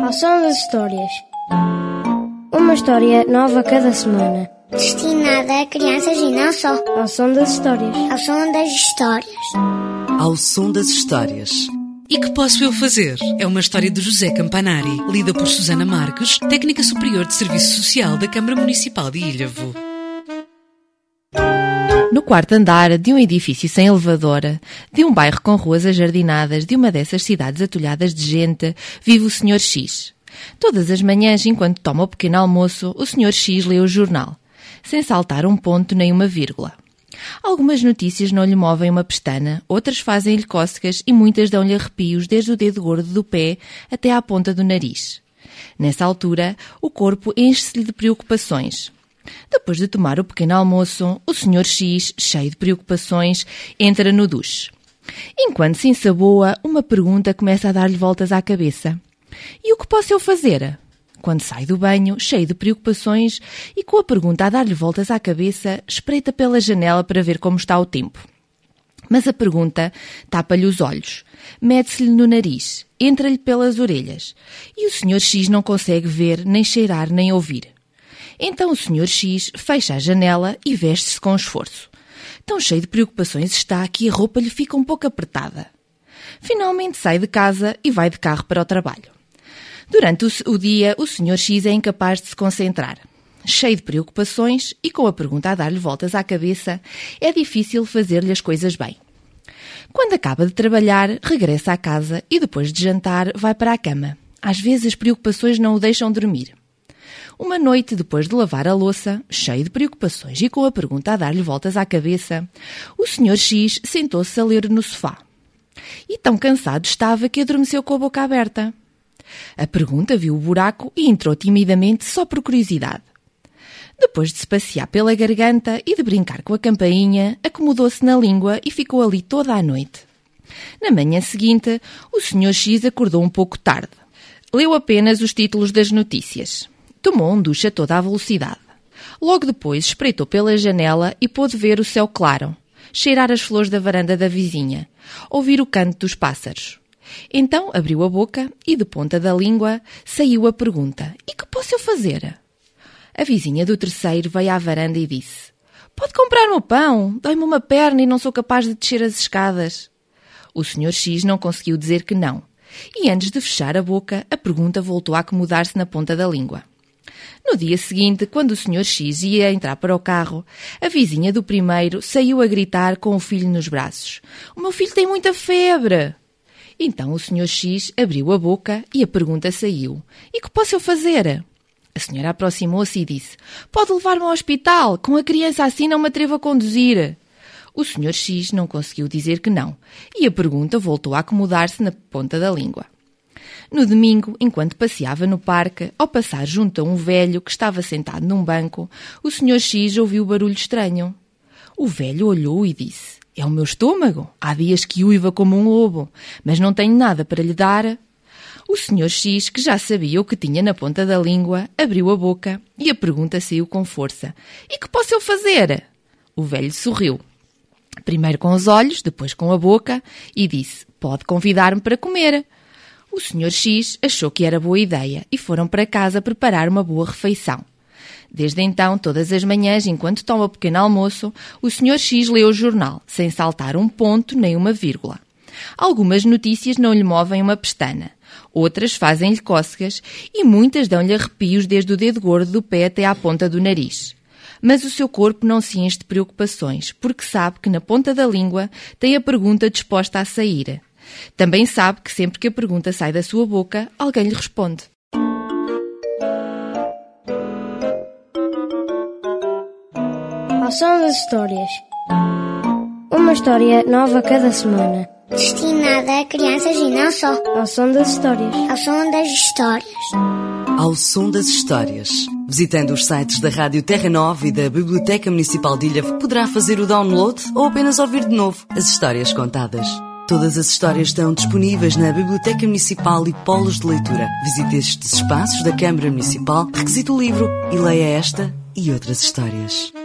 Ao som das histórias. Uma história nova cada semana. Destinada a crianças e não só. Ao som das histórias. Ao som das histórias. Ao som das histórias. E que posso eu fazer? É uma história de José Campanari, lida por Susana Marques, técnica superior de Serviço Social da Câmara Municipal de Ilhavo. No quarto andar de um edifício sem elevador, de um bairro com ruas ajardinadas, de uma dessas cidades atulhadas de gente, vive o Sr. X. Todas as manhãs, enquanto toma o pequeno almoço, o Sr. X lê o jornal, sem saltar um ponto nem uma vírgula. Algumas notícias não lhe movem uma pestana, outras fazem-lhe cócegas e muitas dão-lhe arrepios desde o dedo gordo do pé até à ponta do nariz. Nessa altura, o corpo enche-se-lhe de preocupações. Depois de tomar o pequeno almoço, o Sr. X, cheio de preocupações, entra no duche. Enquanto se ensaboa, uma pergunta começa a dar-lhe voltas à cabeça. E o que posso eu fazer? Quando sai do banho, cheio de preocupações e com a pergunta a dar-lhe voltas à cabeça, espreita pela janela para ver como está o tempo. Mas a pergunta tapa-lhe os olhos, mete-se-lhe no nariz, entra-lhe pelas orelhas e o Sr. X não consegue ver, nem cheirar, nem ouvir. Então o Sr. X fecha a janela e veste-se com esforço. Tão cheio de preocupações está que a roupa lhe fica um pouco apertada. Finalmente sai de casa e vai de carro para o trabalho. Durante o dia, o Sr. X é incapaz de se concentrar. Cheio de preocupações e com a pergunta a dar-lhe voltas à cabeça, é difícil fazer-lhe as coisas bem. Quando acaba de trabalhar, regressa à casa e depois de jantar vai para a cama. Às vezes as preocupações não o deixam dormir. Uma noite, depois de lavar a louça, cheio de preocupações e com a pergunta a dar-lhe voltas à cabeça, o Sr. X sentou-se a ler no sofá. E tão cansado estava que adormeceu com a boca aberta. A pergunta viu o buraco e entrou timidamente só por curiosidade. Depois de se passear pela garganta e de brincar com a campainha, acomodou-se na língua e ficou ali toda a noite. Na manhã seguinte, o Sr. X acordou um pouco tarde. Leu apenas os títulos das notícias. Tomou um duche a toda a velocidade. Logo depois espreitou pela janela e pôde ver o céu claro, cheirar as flores da varanda da vizinha, ouvir o canto dos pássaros. Então abriu a boca e, de ponta da língua, saiu a pergunta: "E que posso eu fazer?" A vizinha do terceiro veio à varanda e disse: "Pode comprar-me o pão? Dói-me uma perna e não sou capaz de descer as escadas." O Sr. X não conseguiu dizer que não. E antes de fechar a boca, a pergunta voltou a acomodar-se na ponta da língua. No dia seguinte, quando o Sr. X ia entrar para o carro, a vizinha do primeiro saiu a gritar com o filho nos braços: "O meu filho tem muita febre!" Então o Sr. X abriu a boca e a pergunta saiu: "E que posso eu fazer?" A senhora aproximou-se e disse: "Pode levar-me ao hospital, com a criança assim não me atrevo a conduzir." O Sr. X não conseguiu dizer que não, e a pergunta voltou a acomodar-se na ponta da língua. No domingo, enquanto passeava no parque, ao passar junto a um velho que estava sentado num banco, o Sr. X ouviu barulho estranho. O velho olhou e disse: "É o meu estômago. Há dias que uiva como um lobo, mas não tenho nada para lhe dar." O Sr. X, que já sabia o que tinha na ponta da língua, abriu a boca e a pergunta saiu com força: "E que posso eu fazer?" O velho sorriu. Primeiro com os olhos, depois com a boca, e disse: "Pode convidar-me para comer." O Sr. X achou que era boa ideia e foram para casa preparar uma boa refeição. Desde então, todas as manhãs, enquanto toma o pequeno almoço, o Sr. X lê o jornal, sem saltar um ponto nem uma vírgula. Algumas notícias não lhe movem uma pestana, outras fazem-lhe cócegas e muitas dão-lhe arrepios desde o dedo gordo do pé até à ponta do nariz. Mas o seu corpo não se enche de preocupações, porque sabe que na ponta da língua tem a pergunta disposta a sair. Também sabe que sempre que a pergunta sai da sua boca, alguém lhe responde. Ao som das histórias. Uma história nova cada semana. Destinada a crianças e não só. Ao som das histórias. Ao som das histórias. Ao som das histórias. Visitando os sites da Rádio Terra Nova e da Biblioteca Municipal de Ilhavo, poderá fazer o download ou apenas ouvir de novo as histórias contadas. Todas as histórias estão disponíveis na Biblioteca Municipal e Polos de Leitura. Visite estes espaços da Câmara Municipal, requisite o livro e leia esta e outras histórias.